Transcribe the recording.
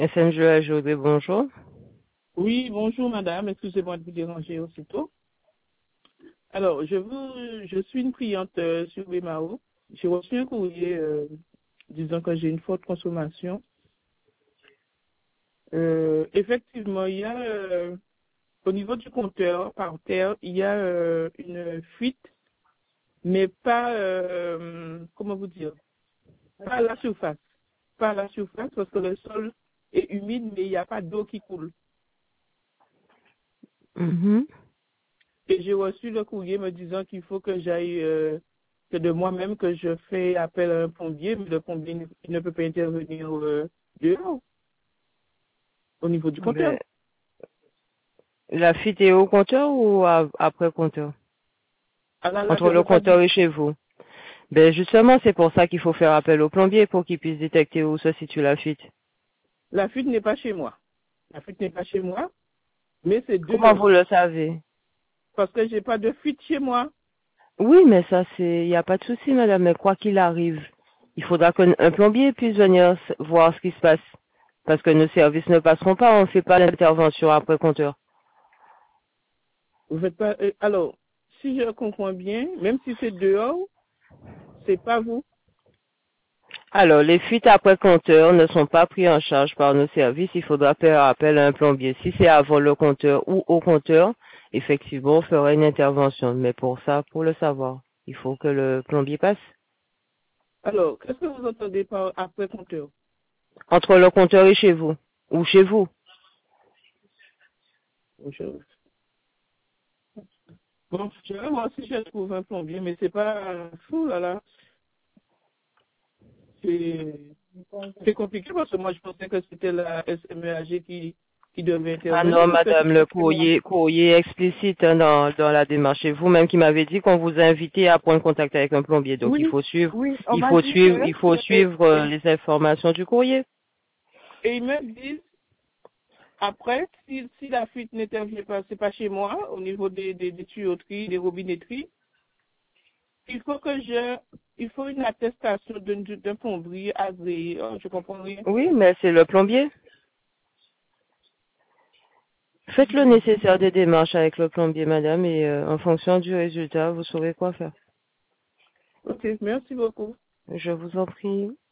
SNJ Jodé, bonjour. Oui, bonjour madame, excusez-moi de vous déranger aussitôt. Alors, je suis une cliente sur Wemao. J'ai reçu un courrier disant que j'ai une forte consommation. Effectivement, il y a au niveau du compteur par terre, il y a une fuite, mais pas, comment vous dire, pas à la surface. Pas à la surface parce que le sol est humide, mais il n'y a pas d'eau qui coule. Mhm. Et j'ai reçu le courrier me disant qu'il faut que j'aille, que de moi-même que je fais appel à un plombier, mais le plombier il ne peut pas intervenir dehors, au niveau du compteur. Ben, la fuite est au compteur ou après compteur? Alors là, je Entre ne le peux pas dire. compteur et chez vous. Ben, justement, c'est pour ça qu'il faut faire appel au plombier pour qu'il puisse détecter où se situe la fuite. La fuite n'est pas chez moi. La fuite n'est pas chez moi, mais c'est Comment dehors. vous le savez? Parce que j'ai pas de fuite chez moi. Oui, mais ça, il n'y a pas de souci, madame, mais quoi qu'il arrive, il faudra qu'un plombier puisse venir voir ce qui se passe. Parce que nos services ne passeront pas, on ne fait pas l'intervention après compteur. Vous faites pas. Alors, si je comprends bien, même si c'est dehors, c'est pas vous. Alors, les fuites après compteur ne sont pas prises en charge par nos services. Il faudra faire appel à un plombier. Si c'est avant le compteur ou au compteur, effectivement, on fera une intervention. Mais pour ça, pour le savoir, il faut que le plombier passe. Alors, qu'est-ce que vous entendez par après compteur? Entre le compteur et chez vous. Ou chez vous. Bon, je vais voir si je trouve un plombier, mais c'est pas fou là. C'est compliqué parce que moi je pensais que c'était la SMEAG qui devait Ah intervenir non, parce que c'est madame, pas le chez moi. courrier explicite hein, dans la démarche. C'est vous-même qui m'avez dit qu'on vous a invité à prendre contact avec un plombier. Donc Oui, oui, on m'a dit que il faut suivre les informations du courrier. et ils me disent après si la fuite n'intervient pas, c'est pas chez moi au niveau des tuyauteries, des robinetteries, il faut que il faut une attestation d'un plombier agréé. Oh, je comprends rien. Oui, mais c'est le plombier. Faites le nécessaire des démarches avec le plombier, madame, et en fonction du résultat, vous saurez quoi faire. Ok, merci beaucoup. Je vous en prie.